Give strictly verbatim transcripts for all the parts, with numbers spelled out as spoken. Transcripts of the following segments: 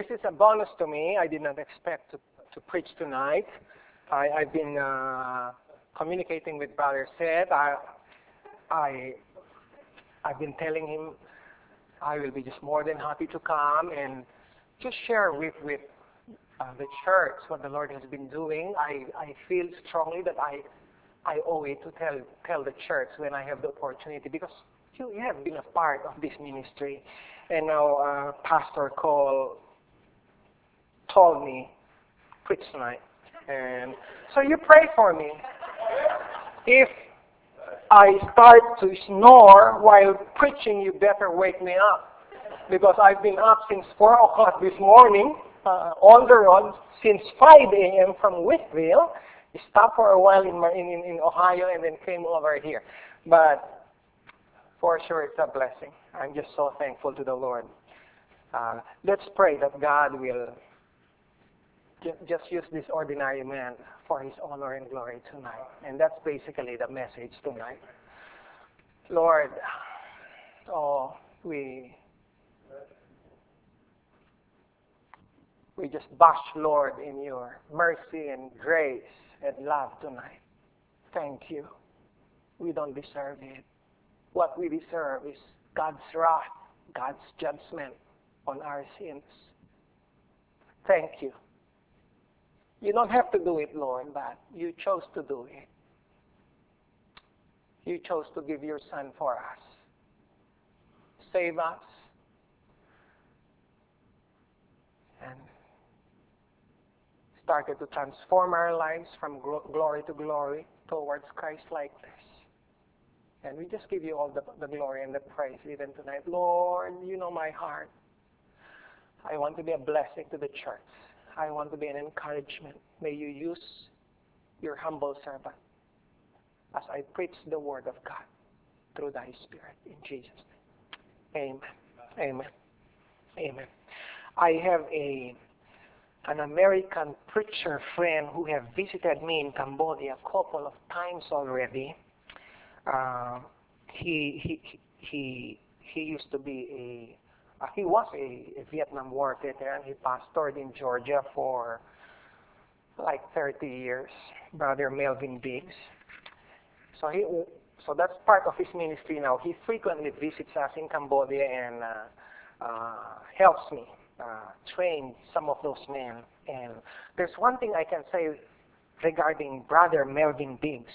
this is a bonus to me. I did not expect to, to preach tonight. I, I've been uh, communicating with Brother Seth. I, I, I've been telling him I will be just more than happy to come and just share with, with uh, the church what the Lord has been doing. I, I feel strongly that I, I owe it to tell, tell the church when I have the opportunity, because you have been a part of this ministry. And now uh, Pastor Cole told me, preach tonight. And so you pray for me. If I start to snore while preaching, you better wake me up. Because I've been up since four o'clock this morning, uh, on the road, since five a.m. from Whitville. Stopped for a while in, in, in Ohio and then came over here. But for sure, it's a blessing. I'm just so thankful to the Lord. Uh, let's pray that God will just use this ordinary man for His honor and glory tonight. And that's basically the message tonight. Lord, oh, we we just bask, Lord, in your mercy and grace and love tonight. Thank you. We don't deserve it. What we deserve is God's wrath, God's judgment on our sins. Thank you. You don't have to do it, Lord, but you chose to do it. You chose to give your Son for us. Save us. And started to transform our lives from glory to glory towards Christ-likeness. And we just give you all the, the glory and the praise even tonight. Lord, you know my heart. I want to be a blessing to the church. I want to be an encouragement. May you use your humble servant as I preach the word of God through thy Spirit. In Jesus' name. Amen. Amen. Amen. I have a an American preacher friend who have visited me in Cambodia a couple of times already. Uh, he, he, he, he used to be a, uh, he was a, a Vietnam War veteran. He pastored in Georgia for like thirty years, Brother Melvin Biggs. So he, so that's part of his ministry now. He frequently visits us in Cambodia and uh, uh, helps me uh, train some of those men. And there's one thing I can say regarding Brother Melvin Biggs.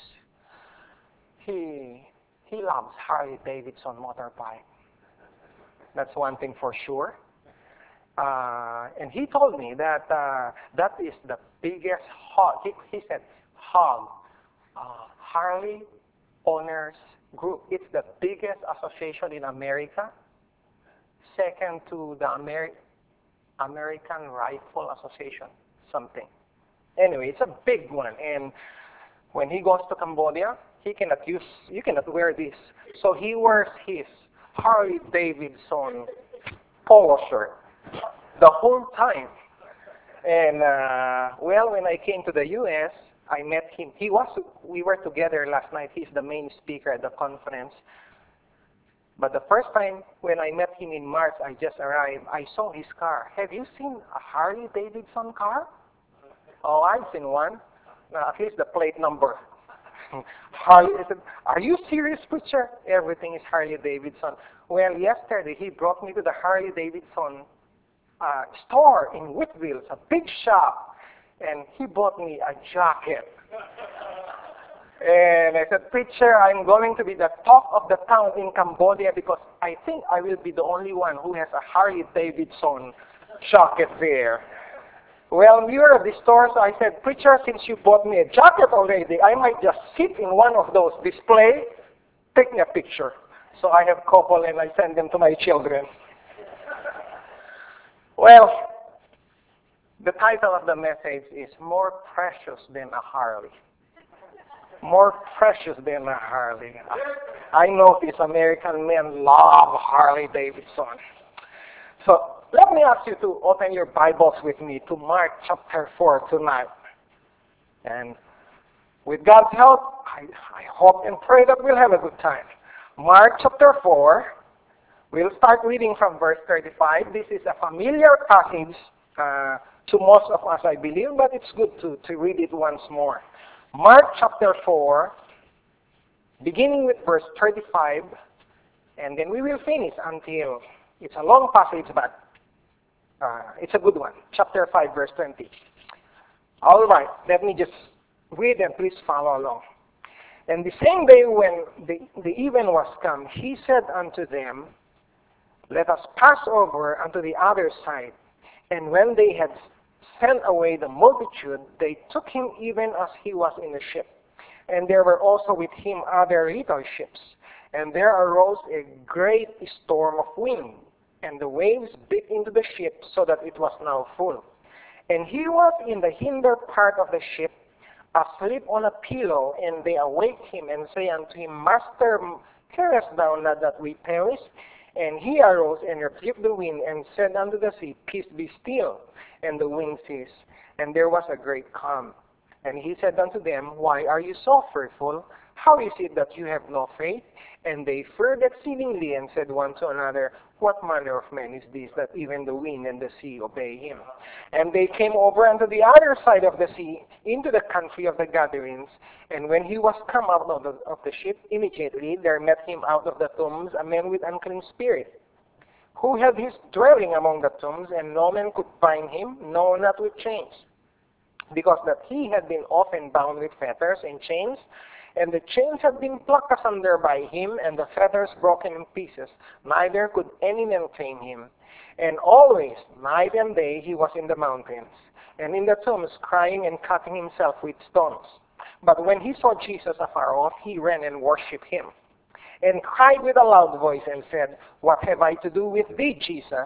He he loves Harley Davidson motorbike. That's one thing for sure. Uh, and he told me that uh, that is the biggest hog. He, he said hog, uh, Harley Owners Group. It's the biggest association in America, second to the Ameri- American Rifle Association, something. Anyway, it's a big one. And when he goes to Cambodia, he cannot use, you cannot wear this. So he wears his Harley Davidson polo shirt the whole time. And, uh, well, when I came to the U S, I met him. He was, we were together last night. He's the main speaker at the conference. But the first time when I met him in March, I just arrived, I saw his car. Have you seen a Harley Davidson car? Oh, I've seen one. Uh, at least the plate number. Harley, I said, are you serious, preacher? Everything is Harley Davidson. Well, yesterday he brought me to the Harley Davidson uh, store in Whitville. It's a big shop. And he bought me a jacket. And I said, preacher, I'm going to be the talk of the town in Cambodia because I think I will be the only one who has a Harley Davidson jacket there. Well, we were at the store, so I said, preacher, since you bought me a jacket already, I might just sit in one of those display, take me a picture. So I have a couple and I send them to my children. Well, the title of the message is More Precious Than a Harley. More precious than a Harley. I know these American men love Harley Davidson. So let me ask you to open your Bibles with me to Mark chapter four tonight. And with God's help, I, I hope and pray that we'll have a good time. Mark chapter four, we'll start reading from verse thirty-five. This is a familiar passage uh, to most of us, I believe, but it's good to, to read it once more. Mark chapter four, beginning with verse thirty-five, and then we will finish until, it's a long passage, but uh, it's a good one. Chapter five, verse twenty. All right, let me just read and please follow along. And the same day when the, the even was come, he said unto them, let us pass over unto the other side. And when they had sent away the multitude, they took him even as he was in the ship. And there were also with him other little ships. And there arose a great storm of wind, and the waves beat into the ship, so that it was now full. And he was in the hinder part of the ship, asleep on a pillow, and they awake him, and say unto him, Master, carest thou not that we perish? And he arose and rebuked the wind, and said unto the sea, Peace, be still. And the wind ceased, and there was a great calm. And he said unto them, Why are you so fearful? How is it that you have no faith? And they feared exceedingly, and said one to another, What manner of man is this, that even the wind and the sea obey him? And they came over unto the other side of the sea, into the country of the Gadarenes. And when he was come out of the, of the ship, immediately there met him out of the tombs a man with unclean spirit, who had his dwelling among the tombs, and no man could bind him, no, not with chains, because that he had been often bound with fetters and chains, and the chains had been plucked asunder by him, and the fetters broken in pieces. Neither could any man tame him. And always, night and day, he was in the mountains, and in the tombs, crying and cutting himself with stones. But when he saw Jesus afar off, he ran and worshipped him, and cried with a loud voice, and said, What have I to do with thee, Jesus,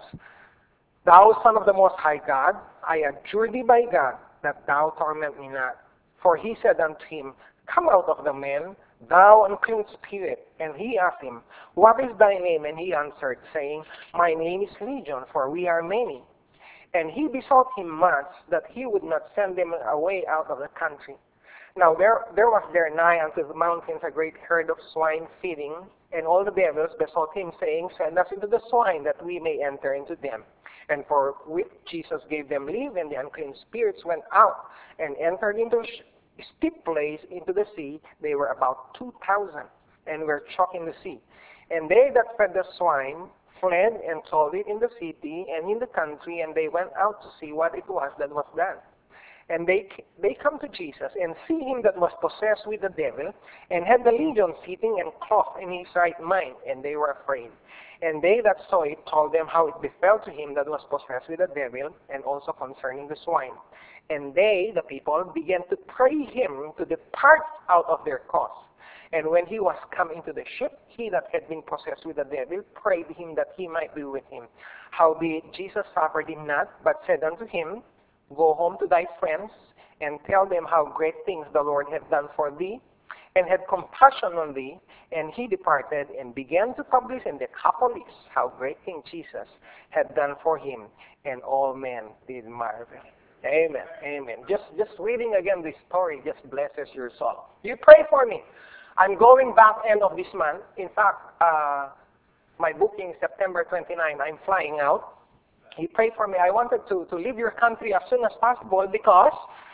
thou Son of the Most High God? I adjure thee by God, that thou torment me not. For he said unto him, Come out of the man, thou unclean spirit. And he asked him, What is thy name? And he answered, saying, My name is Legion, for we are many. And he besought him much that he would not send them away out of the country. Now there, there was there nigh unto the mountains a great herd of swine feeding, and all the devils besought him, saying, Send us into the swine, that we may enter into them. And forthwith Jesus gave them leave, and the unclean spirits went out, and entered into a steep place into the sea. They were about two thousand, and were choked in the sea. And they that fed the swine fled, and told it in the city and in the country, and they went out to see what it was that was done. And they they come to Jesus, and see him that was possessed with the devil, and had the legion sitting and clothed in his right mind, and they were afraid. And they that saw it told them how it befell to him that was possessed with the devil, and also concerning the swine. And they, the people, began to pray him to depart out of their cause. And when he was come into the ship, he that had been possessed with the devil prayed him that he might be with him. Howbeit Jesus suffered him not, but said unto him, Go home to thy friends, and tell them how great things the Lord hath done for thee, and had compassion on thee. And he departed, and began to publish in the Decapolis how great things Jesus had done for him, and all men did marvel. Amen. Amen. Just just reading again this story just blesses your soul. You pray for me. I'm going back end of this month. In fact, uh, my booking is September twenty-ninth. I'm flying out. You pray for me. I wanted to, to leave your country as soon as possible, because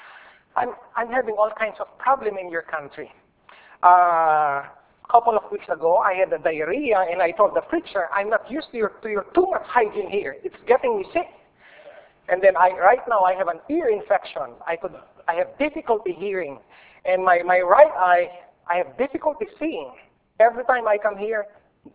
I'm I'm having all kinds of problem in your country. A uh, couple of weeks ago, I had a diarrhea, and I told the preacher, I'm not used to your to your too much hygiene here. It's getting me sick. And then I right now I have an ear infection. I could I have difficulty hearing, and my, my right eye I have difficulty seeing. Every time I come here,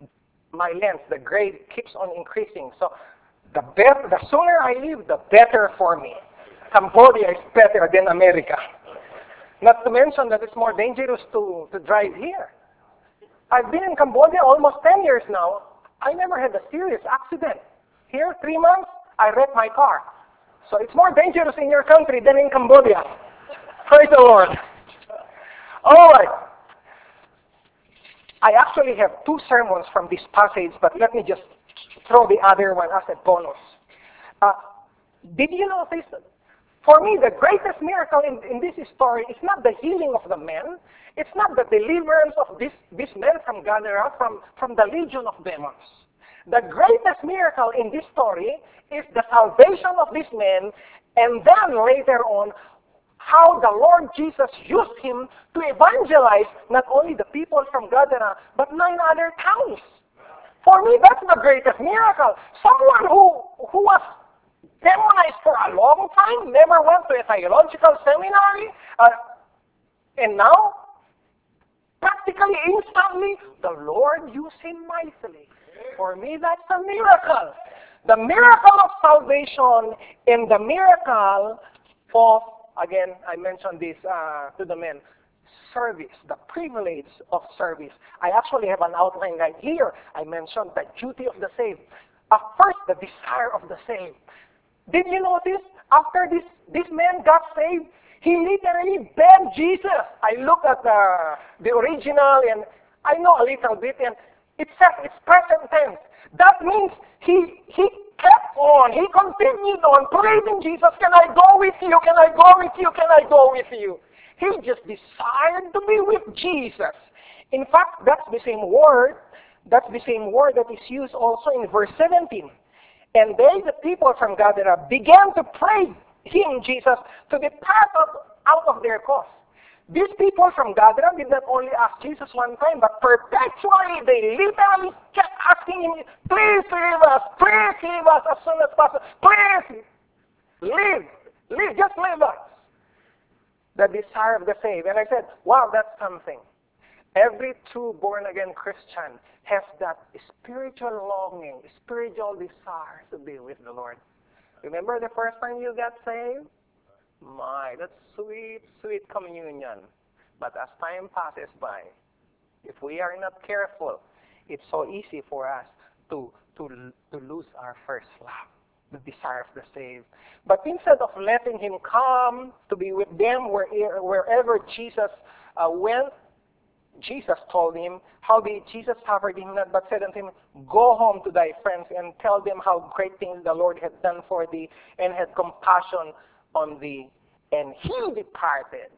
my lens, the grade keeps on increasing. So the better, the sooner I leave, the better for me. Cambodia is better than America. Not to mention that it's more dangerous to, to drive here. I've been in Cambodia almost ten years now. I never had a serious accident. Here, three months, I wrecked my car. So it's more dangerous in your country than in Cambodia. Praise the Lord. All right. I actually have two sermons from this passage, but let me just throw the other one as a bonus. Uh, did you notice? For me, the greatest miracle in, in this story is not the healing of the man. It's not the deliverance of this, this man from Gadara, from, from the legion of demons. The greatest miracle in this story is the salvation of this man, and then later on, how the Lord Jesus used him to evangelize not only the people from Gadara, but nine other towns. For me, that's the greatest miracle. Someone who, who was demonized for a long time, never went to a theological seminary, uh, and now, practically instantly, the Lord used him mightily. For me, that's a miracle. The miracle of salvation and the miracle of, again, I mentioned this uh, to the men, service, the privilege of service. I actually have an outline right here. I mentioned the duty of the saved. Uh, first, the desire of the saved. Did you notice? After this, this man got saved, he literally begged Jesus. I look at the, the original and I know a little bit, and it says it's present tense. That means he he kept on, he continued on praising Jesus. Can I go with you? Can I go with you? Can I go with you? He just desired to be with Jesus. In fact, that's the same word. That's the same word that is used also in verse seventeen. And they, the people from Gadara, began to pray him, Jesus, to depart out, out of their cause. These people from Gadara did not only ask Jesus one time, but perpetually they literally kept asking him, please save us, please save us as soon as possible, please live, live, just live us. The desire of the saved. And I said, wow, that's something. Every true born-again Christian has that spiritual longing, spiritual desire to be with the Lord. Remember the first time you got saved? My, that's sweet, sweet communion. But as time passes by, if we are not careful, it's so easy for us to, to, to lose our first love, the desire of the saved. But instead of letting him come to be with them where, wherever Jesus uh, went, Jesus told him, how did Jesus suffered him not, but said unto him, go home to thy friends and tell them how great things the Lord had done for thee and had compassion on thee. And he departed.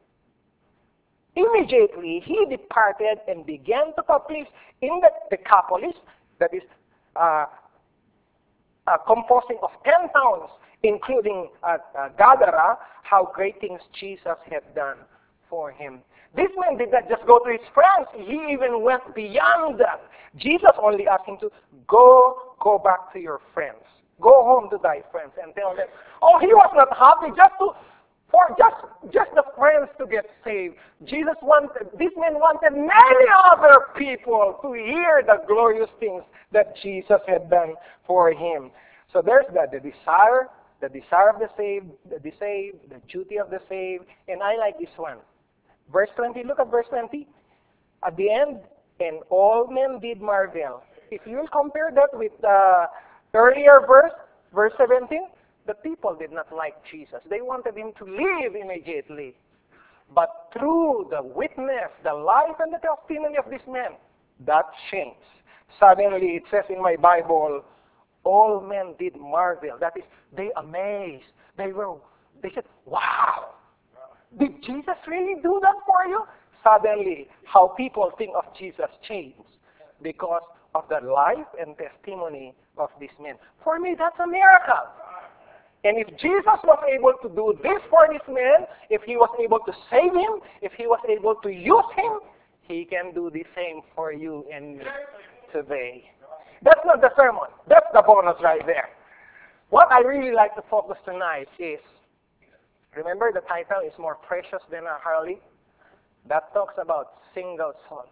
Immediately he departed and began to publish in the Decapolis, that is uh, uh, composing of ten towns, including uh, uh, Gadara, how great things Jesus had done for him. This man did not just go to his friends. He even went beyond that. Jesus only asked him to go, go back to your friends. Go home to thy friends and tell them. Oh, he was not happy just to, for just, just the friends to get saved. Jesus wanted, this man wanted many other people to hear the glorious things that Jesus had done for him. So there's that, the desire, the desire of the saved, the saved, the duty of the saved, and I like this one. Verse twenty, look at verse twenty. At the end, and all men did marvel. If you will compare that with the earlier verse, verse seventeen, the people did not like Jesus. They wanted him to leave immediately. But through the witness, the life and the testimony of this man, that changed. Suddenly, it says in my Bible, all men did marvel. That is, they amazed. They were, they said, wow. Did Jesus really do that for you? Suddenly, how people think of Jesus changed because of the life and testimony of this man. For me, that's a miracle. And if Jesus was able to do this for this man, if he was able to save him, if he was able to use him, he can do the same for you and me today. That's not the sermon. That's the bonus right there. What I really like to focus tonight is, remember the title is More Precious Than a Harley? That talks about single soul.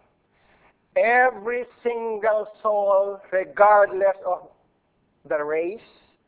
Every single soul, regardless of the race,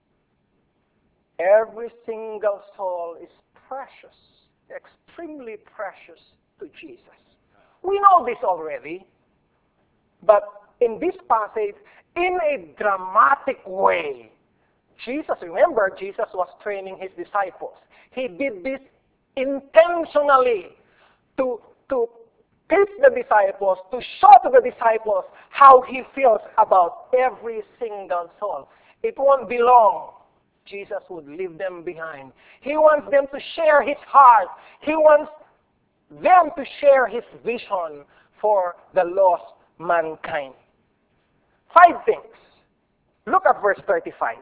every single soul is precious, extremely precious to Jesus. We know this already, but in this passage, in a dramatic way, Jesus, remember, Jesus was training his disciples. He did this intentionally to, to teach the disciples, to show to the disciples how he feels about every single soul. It won't be long. Jesus would leave them behind. He wants them to share his heart. He wants them to share his vision for the lost mankind. Five things. Look at verse thirty-five.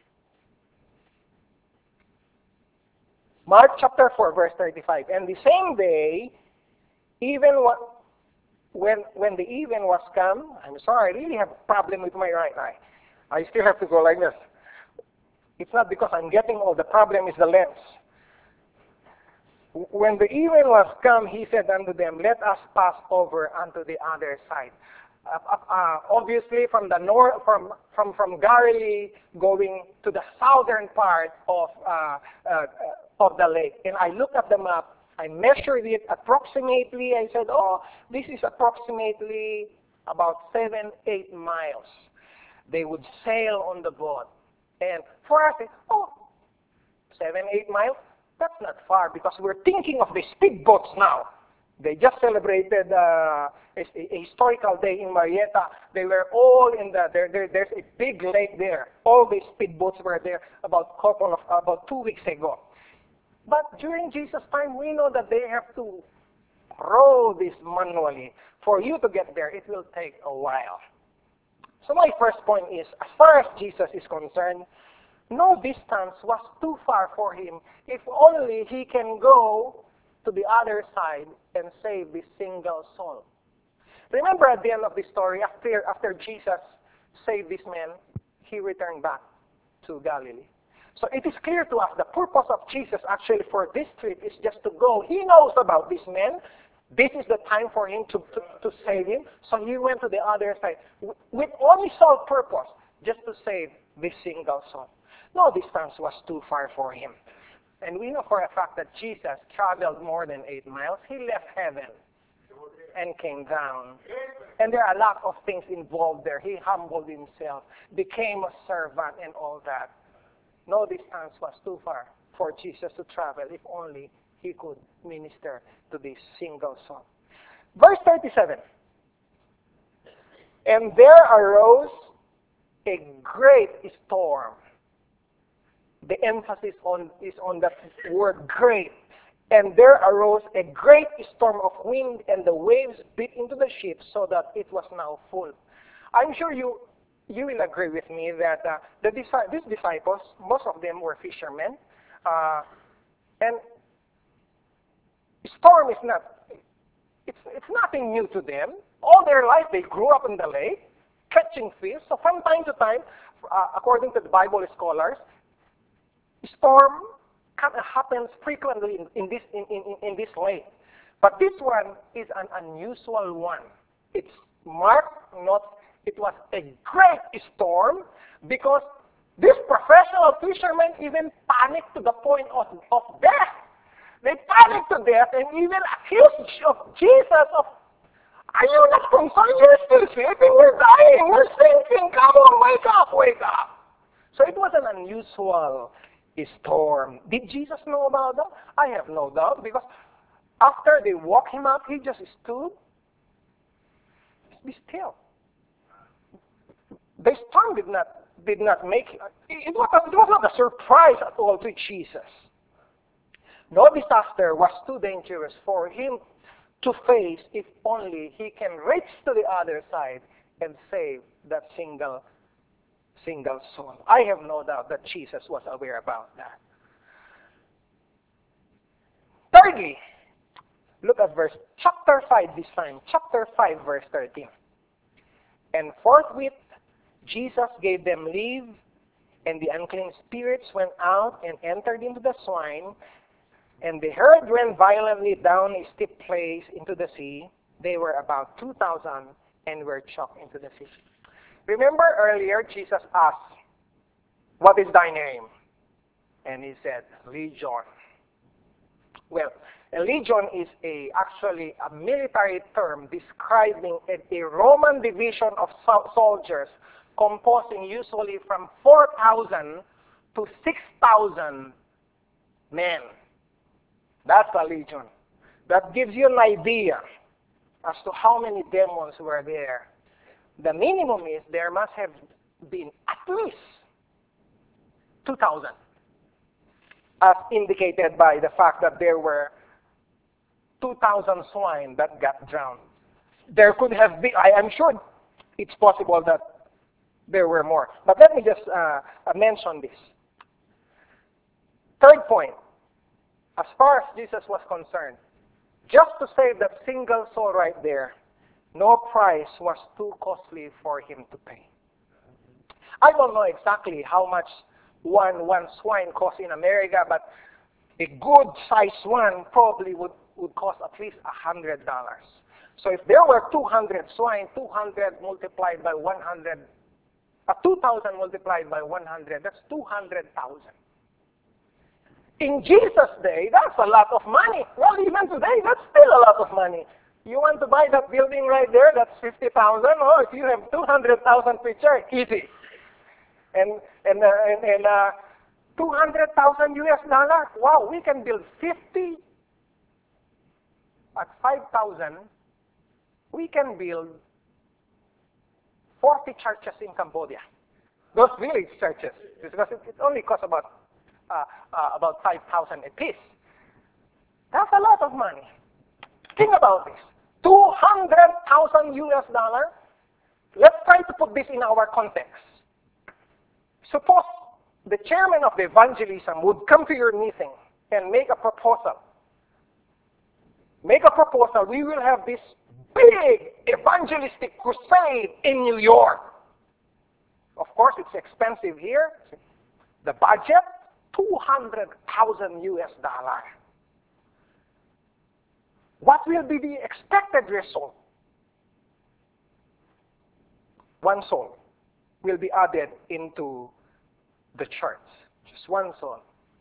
Mark chapter four, verse thirty-five. And the same day, even what, when when the even was come, I'm sorry, I really have a problem with my right eye. I still have to go like this. It's not because I'm getting old. The problem is the lens. When the even was come, he said unto them, let us pass over unto the other side. Uh, uh, obviously, from the north, from from from Galilee, going to the southern part of uh, uh, of the lake. And I looked at the map. I measured it approximately. I said, oh, this is approximately about seven, eight miles. They would sail on the boat. And for us, oh, seven, eight miles? That's not far because we're thinking of the speedboats now. They just celebrated uh, a, a historical day in Marietta. They were all in the, there, there, there's a big lake there. All the speedboats were there about couple of, about two weeks ago. But during Jesus' time, we know that they have to row this manually. For you to get there, it will take a while. So my first point is, as far as Jesus is concerned, no distance was too far for him if only he can go to the other side and save this single soul. Remember at the end of the story, after, after Jesus saved this man, he returned back to Galilee. So it is clear to us the purpose of Jesus actually for this trip is just to go. He knows about this man. This is the time for him to, to, to save him. So he went to the other side with only sole purpose, just to save this single soul. No distance was too far for him. And we know for a fact that Jesus traveled more than eight miles. He left heaven and came down. And there are a lot of things involved there. He humbled himself, became a servant and all that. No distance was too far for Jesus to travel if only he could minister to this single soul. Verse thirty-seven. And there arose a great storm. The emphasis on is on that word great. And there arose a great storm of wind, and the waves beat into the ship so that it was now full. I'm sure you you will agree with me that uh, the these disciples, most of them were fishermen, uh, and storm is not it's it's nothing new to them. All their life they grew up in the lake, catching fish. So from time to time, uh, according to the Bible scholars, storm happens frequently in, in this in, in, in this lake. But this one is an unusual one. It's marked not it was a great storm because these professional fishermen even panicked to the point of, of death. They panicked to death and even accused of Jesus of, are you not concerned? You're still sleeping, you're dying, you're sinking, come on, wake up, wake up. So it was an unusual storm. Did Jesus know about that? I have no doubt because after they woke him up, he just stood. Be still. The storm did not did not make it was, it was not a surprise at all to Jesus. No disaster was too dangerous for him to face if only he can reach to the other side and save that single single soul. I have no doubt that Jesus was aware about that. Thirdly, look at verse chapter five this time. Chapter five, verse thirteen. And forthwith Jesus gave them leave, and the unclean spirits went out and entered into the swine, and the herd ran violently down a steep place into the sea. They were about two thousand and were chucked into the sea. Remember earlier Jesus asked, what is thy name? And he said, Legion. Well, a legion is a actually a military term describing a, a Roman division of so soldiers composing usually from four thousand to six thousand men. That's a legion. That gives you an idea as to how many demons were there. The minimum is there must have been at least two thousand, as indicated by the fact that there were two thousand swine that got drowned. There could have been, I am sure it's possible that there were more. But let me just uh, mention this. Third point, as far as Jesus was concerned, just to save that single soul right there, no price was too costly for him to pay. I don't know exactly how much one, one swine costs in America, but a good sized one probably would, would cost at least one hundred dollars. So if there were two hundred swine, two hundred multiplied by one hundred, uh, two thousand multiplied by one hundred, that's two hundred thousand. In Jesus' day, that's a lot of money. Well, even today, that's still a lot of money. You want to buy that building right there, that's fifty thousand. Oh, if you have two hundred thousand picture, easy. And, and, uh, and, and uh, two hundred thousand U S dollar, wow, we can build fifty at five thousand. We can build forty churches in Cambodia. Those village churches, because it, it only costs about uh, uh, about five thousand a piece. That's a lot of money. Think about this: two hundred thousand U S dollar. Let's try to put this in our context. Suppose the chairman of the evangelism would come to your meeting and make a proposal. Make a proposal. We will have this big evangelistic crusade in New York. Of course, it's expensive here. The budget, two hundred thousand U S dollar. What will be the expected result? One soul will be added into the church. Just one soul.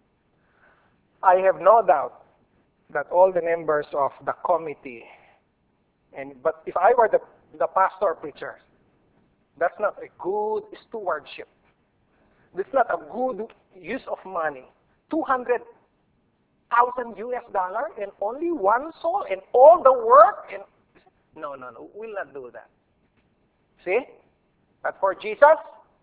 I have no doubt that all the members of the committee, and but if I were the, the pastor or preacher, that's not a good stewardship. That's not a good use of money. two hundred thousand U S dollar and only one soul and all the work. And no, no, no, we'll not do that. See? But for Jesus,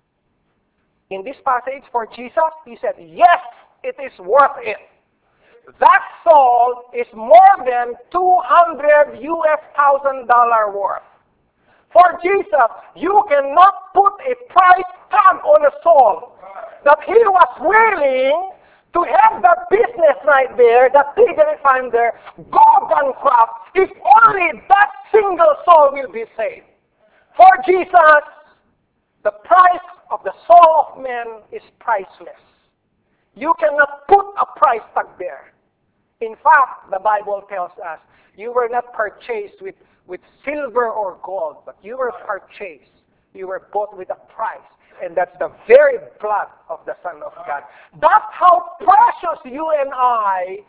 in this passage, for Jesus, he said, yes, it is worth it. That soul is more than two hundred U S thousand dollar worth. For Jesus, you cannot put a price tag on a soul. That he was willing to have that business right there, that piggery farm there, go bankrupt, if only that single soul will be saved. For Jesus, the price of the soul of man is priceless. You cannot put a price tag there. In fact, the Bible tells us, you were not purchased with, with silver or gold, but you were purchased. You were bought with a price. And that's the very blood of the Son of God. That's how precious you and I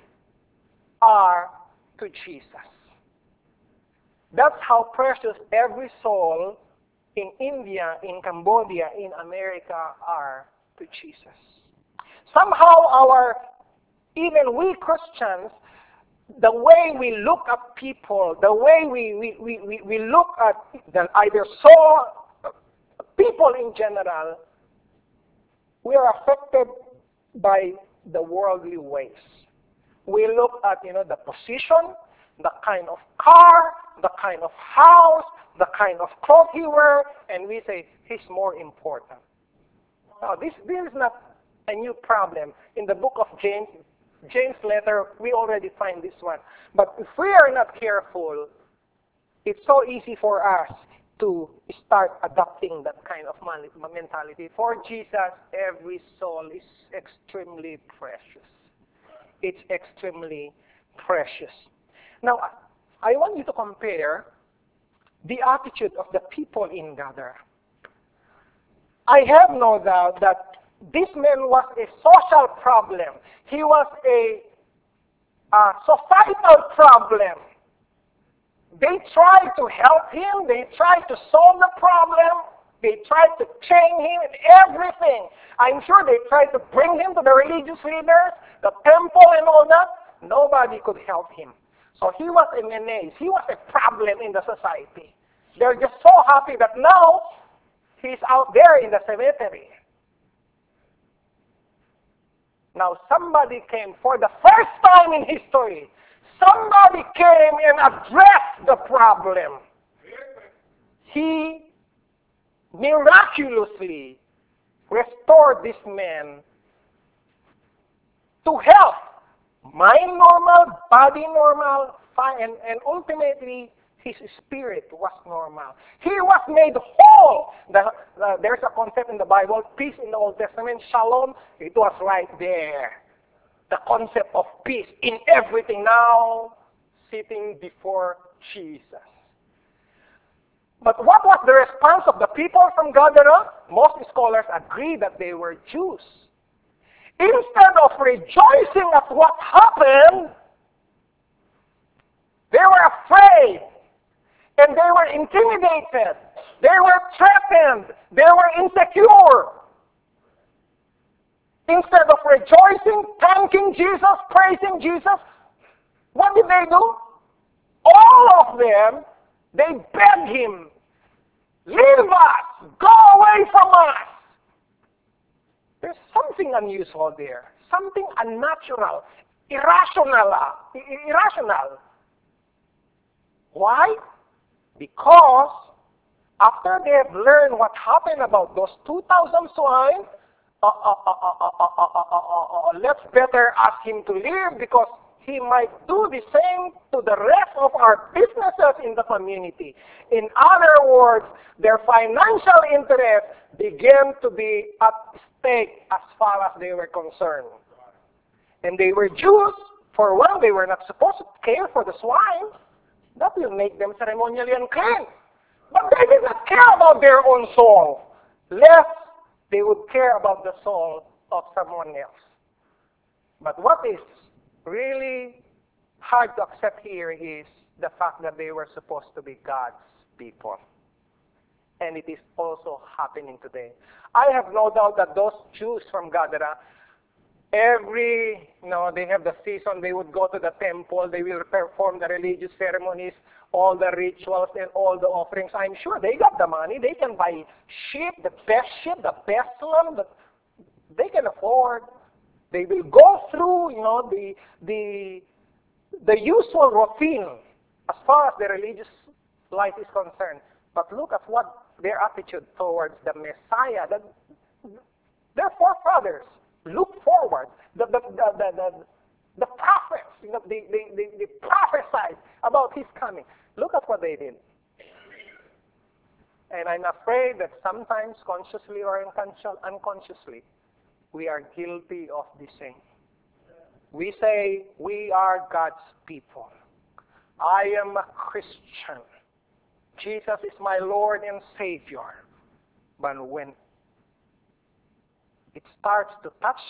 are to Jesus. That's how precious every soul in India, in Cambodia, in America are to Jesus. Somehow our, even we Christians, the way we look at people, the way we, we, we, we, we look at the, either soul, people in general, we are affected by the worldly ways. We look at, you know, the position, the kind of car, the kind of house, the kind of clothes he wears, and we say, he's more important. Now, this, this is not a new problem. In the book of James, James' letter, we already find this one. But if we are not careful, it's so easy for us to start adopting that kind of mentality. For Jesus, every soul is extremely precious. It's extremely precious. Now, I want you to compare the attitude of the people in Gadara. I have no doubt that this man was a social problem. He was a, a societal problem. They tried to help him. They tried to solve the problem. They tried to chain him and everything. I'm sure they tried to bring him to the religious leaders, the temple and all that. Nobody could help him. So he was a menace. He was a problem in the society. They're just so happy that now he's out there in the cemetery. Now somebody came for the first time in history. Somebody came and addressed the problem. He miraculously restored this man to health. Mind normal, body normal, and, and ultimately his spirit was normal. He was made whole. The, the, there's a concept in the Bible, peace in the Old Testament, shalom, it was right there. The concept of peace in everything now sitting before Jesus. But what was the response of the people from Gadara? Most scholars agree that they were Jews. Instead of rejoicing at what happened, they were afraid. And they were intimidated. They were threatened. They were insecure. Instead of rejoicing, thanking Jesus, praising Jesus, what did they do? All of them, they begged him, leave us, go away from us. There's something unusual there, something unnatural, irrational, irrational. Why? Because after they have learned what happened about those two thousand swine, uh, uh, uh, uh, uh, uh, uh, uh, uh, uh, let's better ask him to leave because he might do the same to the rest of our businesses in the community. In other words, their financial interests began to be at stake as far as they were concerned. And they were Jews. For one, they were not supposed to care for the swine. That will make them ceremonially unclean. But they did not care about their own soul, lest they would care about the soul of someone else. But what is really hard to accept here is the fact that they were supposed to be God's people. And it is also happening today. I have no doubt that those Jews from Gadara, every, you know, they have the season, they would go to the temple, they will perform the religious ceremonies, all the rituals and all the offerings. I'm sure they got the money. They can buy sheep, the best sheep, the best lamb, that they can afford. They will go through, you know, the, the, the usual routine as far as the religious life is concerned. But look at what their attitude towards the Messiah, that their forefathers look forward. The, the, the, the, the, the prophets, you know, they, they, they, they prophesied about his coming. Look at what they did. And I'm afraid that sometimes, consciously or unconsciously, we are guilty of the same. We say, we are God's people. I am a Christian. Jesus is my Lord and Savior. But when it starts to touch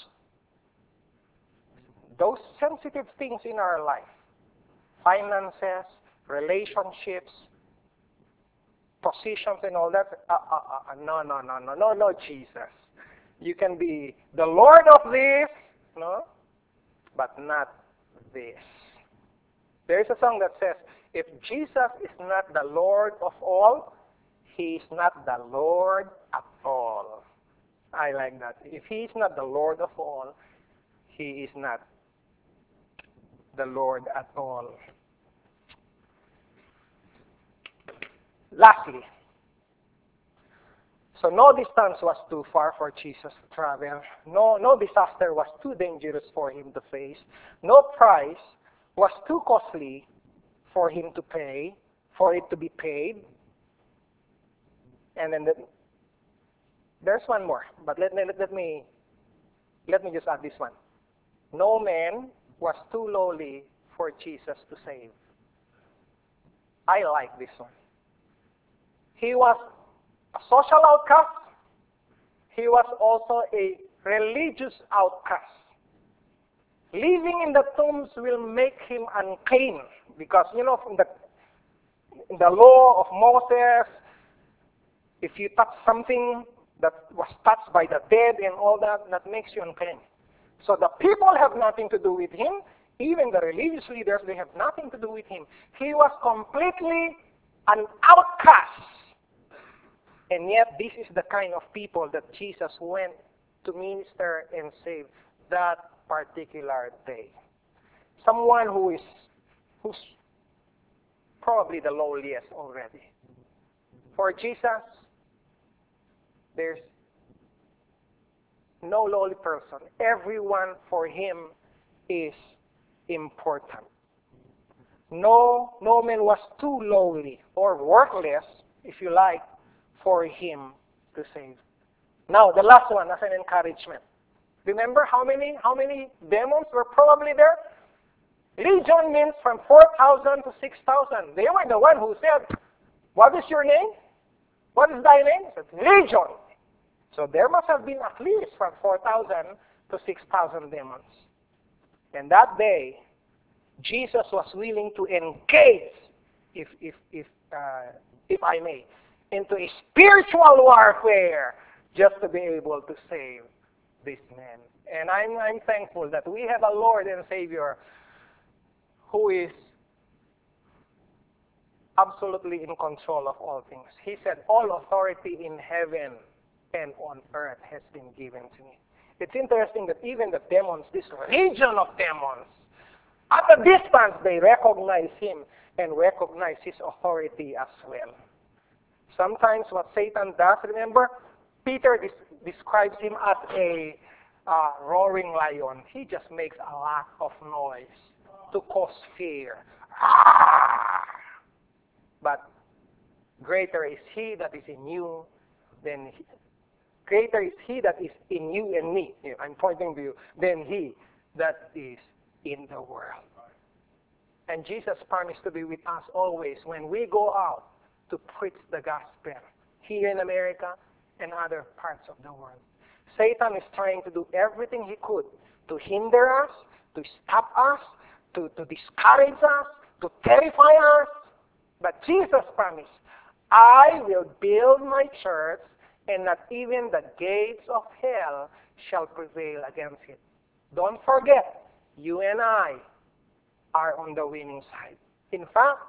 those sensitive things in our life, finances, relationships, positions and all that, uh, uh, uh, no, no, no, no, no, no, Jesus. You can be the Lord of this, no, but not this. There is a song that says, if Jesus is not the Lord of all, he is not the Lord at all. I like that. If he is not the Lord of all, he is not the Lord at all. Lastly, so no distance was too far for Jesus to travel. No, no disaster was too dangerous for him to face. No price was too costly for him to pay, for it to be paid. And then the, there's one more, but let, let, let me let me just add this one. No man was too lowly for Jesus to save. I like this one. He was a social outcast. He was also a religious outcast. Living in the tombs will make him unclean because, you know, from the, in the law of Moses, if you touch something that was touched by the dead and all that, that makes you unclean. So the people have nothing to do with him. Even the religious leaders, they have nothing to do with him. He was completely an outcast. And yet, this is the kind of people that Jesus went to minister and save that particular day. Someone who is who's probably the lowliest already. For Jesus, There's no lowly person. Everyone for him is important. No, no man was too lowly or worthless, if you like, for him to save. Now, the last one as an encouragement. Remember how many how many demons were probably there? Legion means from four thousand to six thousand. They were the one who said, "What is your name? What is thy name?" He said, "Legion." So there must have been at least from four thousand to six thousand demons. And that day, Jesus was willing to engage, if if if uh, if I may, into a spiritual warfare just to be able to save this man. And I'm I'm thankful that we have a Lord and Savior who is absolutely in control of all things. He said, "All authority in heaven and on earth has been given to me." It's interesting that even the demons, this legion of demons, at a distance, they recognize him and recognize his authority as well. Sometimes what Satan does, remember, Peter des- describes him as a uh, roaring lion. He just makes a lot of noise to cause fear. But greater is he that is in you than he. Greater is he that is in you and me. I'm pointing to you. Than he that is in the world. And Jesus promised to be with us always when we go out to preach the gospel here in America and other parts of the world. Satan is trying to do everything he could to hinder us, to stop us, to, to discourage us, to terrify us. But Jesus promised, "I will build my church, and not even the gates of hell shall prevail against it." Don't forget, you and I are on the winning side. In fact,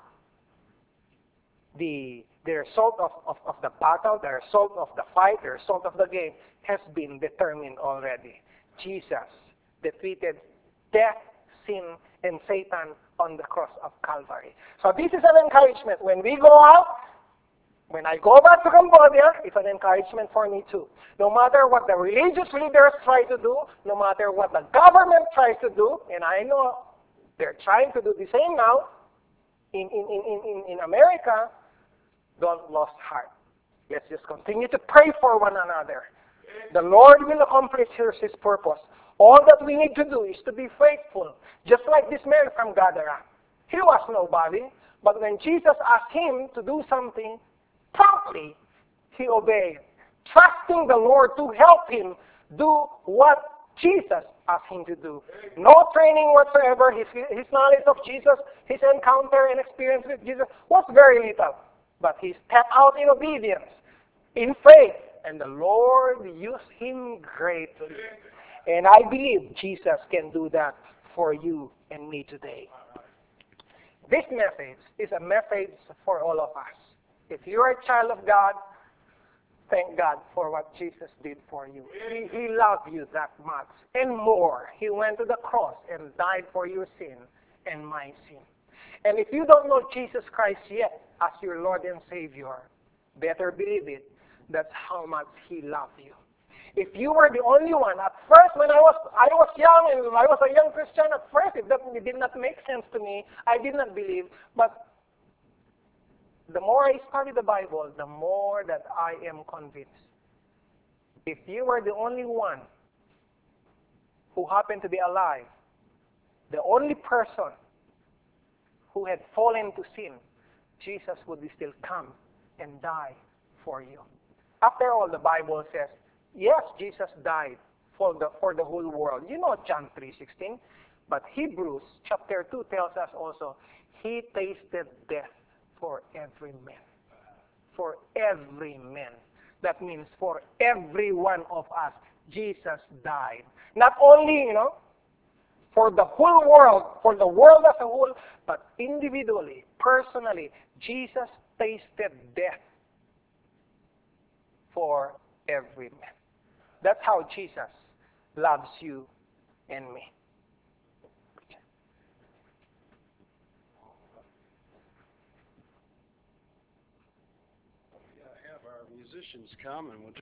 the, the result of, of, of the battle, the result of the fight, the result of the game has been determined already. Jesus defeated death, sin, and Satan on the cross of Calvary. So this is an encouragement. When we go out, when I go back to Cambodia, it's an encouragement for me too. No matter what the religious leaders try to do, no matter what the government tries to do, and I know they're trying to do the same now in, in, in, in, in America, don't lose heart. Let's just continue to pray for one another. The Lord will accomplish his purpose. All that we need to do is to be faithful. Just like this man from Gadara. He was nobody, but when Jesus asked him to do something, promptly he obeyed, trusting the Lord to help him do what Jesus asked him to do. No training whatsoever. His, his knowledge of Jesus, his encounter and experience with Jesus was very little. But he stepped out in obedience, in faith, and the Lord used him greatly. And I believe Jesus can do that for you and me today. This message is a message for all of us. If you are a child of God, thank God for what Jesus did for you. He, he loved you that much and more. He went to the cross and died for your sin and my sin. And if you don't know Jesus Christ yet as your Lord and Savior, better believe it, that's how much He loved you. If you were the only one, at first when I was I was young and I was a young Christian, at first it, that, it did not make sense to me. I did not believe. But the more I study the Bible, the more that I am convinced. If you were the only one who happened to be alive, the only person who had fallen to sin, Jesus would still come and die for you. After all, the Bible says, yes, Jesus died for the, for the whole world. You know John three sixteen. But Hebrews chapter two tells us also, He tasted death for every man. For every man. That means for every one of us, Jesus died. Not only, you know, for the whole world, for the world as a whole, but individually, personally, Jesus tasted death for every man. That's how Jesus loves you and me. Yeah, have our musicians come and we'll